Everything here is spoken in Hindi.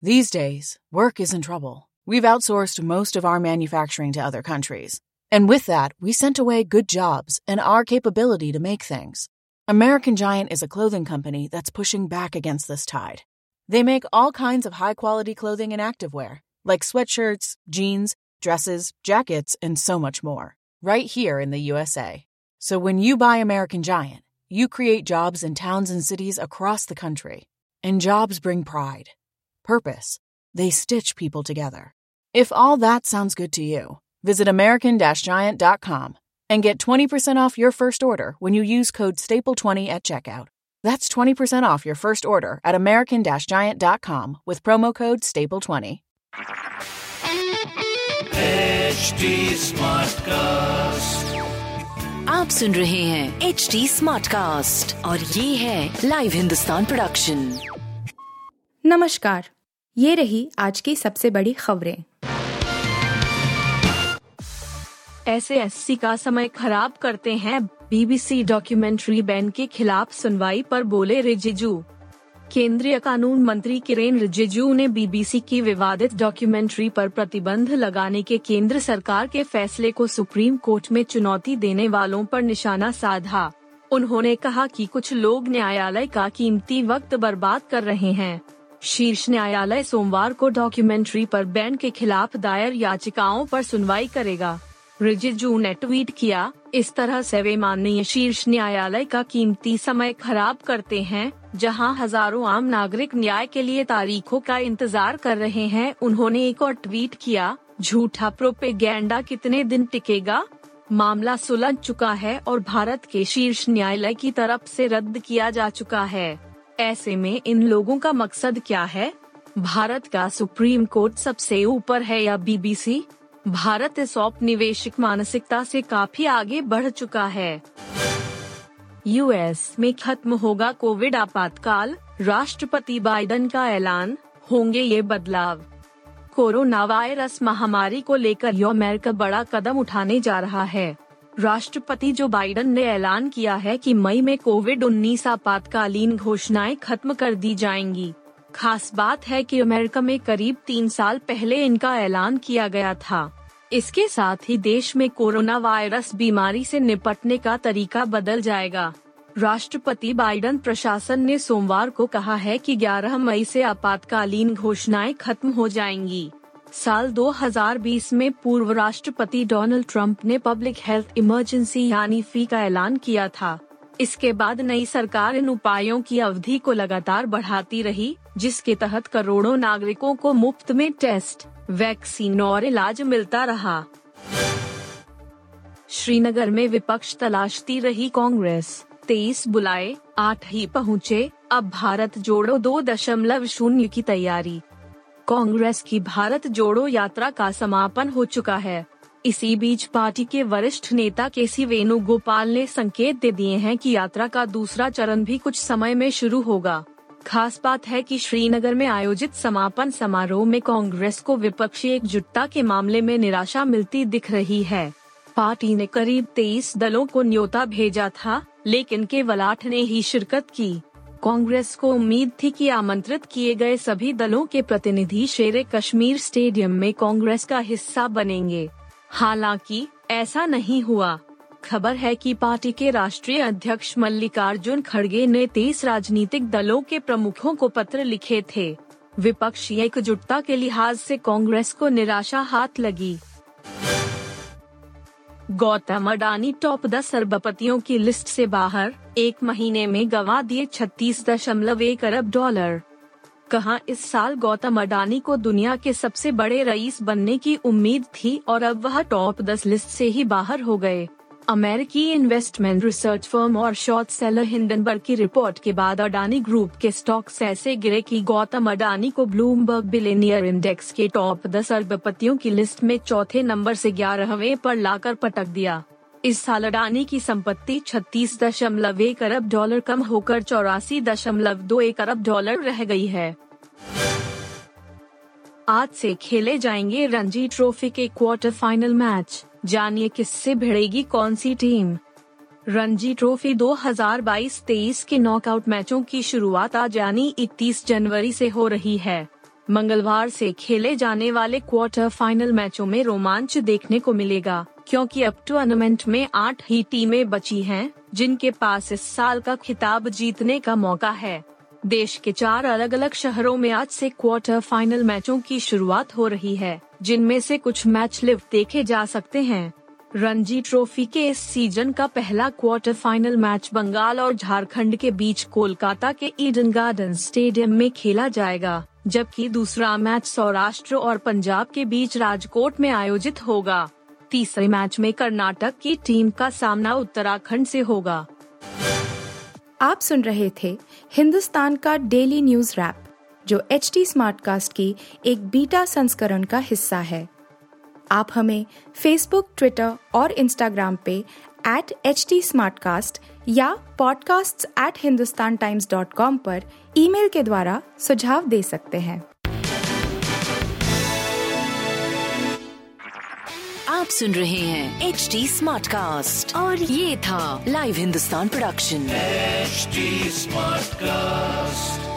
These days, work is in trouble. We've outsourced most of our manufacturing to other countries. And with that, we sent away good jobs and our capability to make things. American Giant is a clothing company that's pushing back against this tide. They make all kinds of high-quality clothing and activewear, like sweatshirts, jeans, dresses, jackets, and so much more, right here in the USA. So when you buy American Giant, you create jobs in towns and cities across the country. And jobs bring pride. Purpose. They stitch people together. If all that sounds good to you, visit American-Giant.com and get 20% off your first order when you use code STAPLE20 at checkout. That's 20% off your first order at American-Giant.com with promo code STAPLE20. HD Smartcast. आप सुन रहे हैं HD Smartcast और ये है लाइव हिंदुस्तान प्रोडक्शन। नमस्कार, ये रही आज की सबसे बड़ी खबरें। एसएससी का समय खराब करते हैं, बीबीसी डॉक्यूमेंट्री बैन के खिलाफ सुनवाई पर बोले रिजिजू। केंद्रीय कानून मंत्री किरेन रिजिजू ने बीबीसी की विवादित डॉक्यूमेंट्री पर प्रतिबंध लगाने के केंद्र सरकार के फैसले को सुप्रीम कोर्ट में चुनौती देने वालों पर निशाना साधा। उन्होंने कहा कि कुछ लोग न्यायालय का कीमती वक्त बर्बाद कर रहे हैं। शीर्ष न्यायालय सोमवार को डॉक्यूमेंट्री पर बैन के खिलाफ दायर याचिकाओं पर सुनवाई करेगा। रिजिजू ने ट्वीट किया, इस तरह से वे माननीय शीर्ष न्यायालय का कीमती समय खराब करते हैं, जहां हजारों आम नागरिक न्याय के लिए तारीखों का इंतजार कर रहे हैं। उन्होंने एक और ट्वीट किया, झूठा प्रोपेगेंडा कितने दिन टिकेगा? मामला सुलझ चुका है और भारत के शीर्ष न्यायालय की तरफ से रद्द किया जा चुका है। ऐसे में इन लोगों का मकसद क्या है? भारत का सुप्रीम कोर्ट सबसे ऊपर है या बीबीसी? भारत इस औपनिवेशिक मानसिकता से काफी आगे बढ़ चुका है। यूएस में खत्म होगा कोविड आपातकाल, राष्ट्रपति बाइडेन का ऐलान, होंगे ये बदलाव। कोरोना वायरस महामारी को लेकर अमेरिका बड़ा कदम उठाने जा रहा है। राष्ट्रपति जो बाइडेन ने ऐलान किया है कि मई में कोविड-19 आपातकालीन घोषणाएं खत्म कर दी जाएंगी। खास बात है कि अमेरिका में करीब 3 साल पहले इनका ऐलान किया गया था। इसके साथ ही देश में कोरोना वायरस बीमारी से निपटने का तरीका बदल जाएगा। राष्ट्रपति बाइडेन प्रशासन ने सोमवार को कहा है कि 11 मई से आपातकालीन घोषणाएं खत्म हो जाएंगी। साल 2020 में पूर्व राष्ट्रपति डोनाल्ड ट्रंप ने पब्लिक हेल्थ इमरजेंसी यानी फी का ऐलान किया था। इसके बाद नई सरकार इन उपायों की अवधि को लगातार बढ़ाती रही, जिसके तहत करोड़ों नागरिकों को मुफ्त में टेस्ट, वैक्सीन और इलाज मिलता रहा। श्रीनगर में विपक्ष तलाशती रही कांग्रेस, 23 बुलाए, 8 ही पहुँचे, अब भारत जोड़ो 2.0 की तैयारी। कांग्रेस की भारत जोड़ो यात्रा का समापन हो चुका है। इसी बीच पार्टी के वरिष्ठ नेता केसी वेणुगोपाल ने संकेत दे दिए हैं कि यात्रा का दूसरा चरण भी कुछ समय में शुरू होगा। खास बात है कि श्रीनगर में आयोजित समापन समारोह में कांग्रेस को विपक्षी एकजुटता के मामले में निराशा मिलती दिख रही है। पार्टी ने करीब 23 दलों को न्योता भेजा था, लेकिन केवल 8 ने ही शिरकत की। कांग्रेस को उम्मीद थी कि आमंत्रित किए गए सभी दलों के प्रतिनिधि शेरे कश्मीर स्टेडियम में कांग्रेस का हिस्सा बनेंगे। हालांकि ऐसा नहीं हुआ। खबर है कि पार्टी के राष्ट्रीय अध्यक्ष मल्लिकार्जुन खड़गे ने 23 राजनीतिक दलों के प्रमुखों को पत्र लिखे थे। विपक्षी एकजुटता के लिहाज से कांग्रेस को निराशा हाथ लगी। गौतम अडानी टॉप 10 अरबपतियों की लिस्ट से बाहर, 1 महीने में गंवा दिए $36.1 अरब। कहा, इस साल गौतम अडानी को दुनिया के सबसे बड़े रईस बनने की उम्मीद थी और अब वह टॉप 10 लिस्ट से ही बाहर हो गए। अमेरिकी इन्वेस्टमेंट रिसर्च फर्म और शॉर्ट सेलर हिंडनबर्ग की रिपोर्ट के बाद अडानी ग्रुप के स्टॉक्स ऐसे गिरे कि गौतम अडानी को ब्लूमबर्ग बिलियनियर इंडेक्स के टॉप 10 अरबपतियों की लिस्ट में चौथे नंबर से 11वें पर लाकर पटक दिया। इस साल अडानी की संपत्ति $36.1 अरब कम होकर $84.21 अरब रह गई है। आज से खेले जाएंगे रणजी ट्रॉफी के क्वार्टर फाइनल मैच, जानिए किससे भिड़ेगी कौन सी टीम। रणजी ट्रॉफी 2022-23 के नॉकआउट मैचों की शुरुआत आज यानी 31 जनवरी से हो रही है। मंगलवार से खेले जाने वाले क्वार्टर फाइनल मैचों में रोमांच देखने को मिलेगा, क्योंकि अब टूर्नामेंट में 8 ही टीमें बची हैं, जिनके पास इस साल का खिताब जीतने का मौका है। देश के 4 अलग अलग शहरों में आज से क्वार्टर फाइनल मैचों की शुरुआत हो रही है, जिनमें से कुछ मैच लाइव देखे जा सकते हैं। रणजी ट्रॉफी के इस सीजन का पहला क्वार्टर फाइनल मैच बंगाल और झारखंड के बीच कोलकाता के ईडन गार्डन स्टेडियम में खेला जाएगा, जबकि दूसरा मैच सौराष्ट्र और पंजाब के बीच राजकोट में आयोजित होगा। तीसरे मैच में कर्नाटक की टीम का सामना उत्तराखंड से होगा। आप सुन रहे थे हिंदुस्तान का डेली न्यूज रैप, जो एचटी स्मार्टकास्ट की एक बीटा संस्करण का हिस्सा है। आप हमें फेसबुक, ट्विटर और इंस्टाग्राम पे @HT Smartcast या podcasts@hindustantimes.com पर ईमेल के द्वारा सुझाव दे सकते हैं। आप सुन रहे हैं HD Smartcast और ये था live Hindustan production. HD Smartcast।